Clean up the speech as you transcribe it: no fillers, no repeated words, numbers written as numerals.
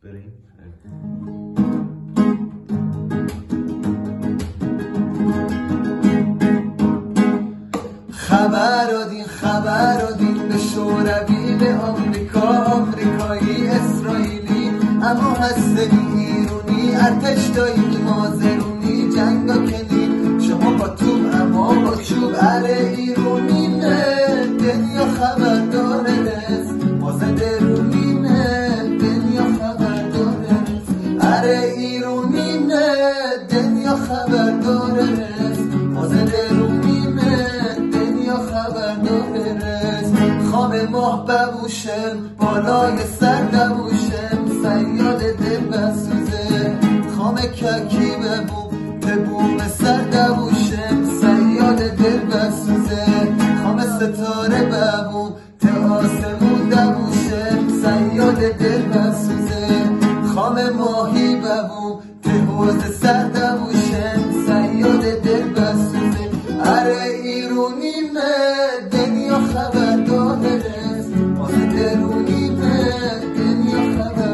بریم. خبر دادین به شوروی، به آمریکایی، اسرائیلی، اما هستنی ایرونی، ارتش دایی مازرونی، جنگا کنی شما با توب اما با چوب. اره ایرونی نه دنیا خبر داره رس، مازه درونی نه دنیا خبر داره رس. اره ایرونی نه دنیا خبر داره رس، مازه درونی نه دنیا خبر داره رس. خواب ماه ببوشم بالای سر دبوشم، سیاد دل بسوزه خام ککی به بوم سر دبوشم، سیاد دل بسوزه خام ستاره ببوم ته آسمون دبوشم، سیاد دل بسوزه خام ماهی ببوم ته حوض سر دبوشم.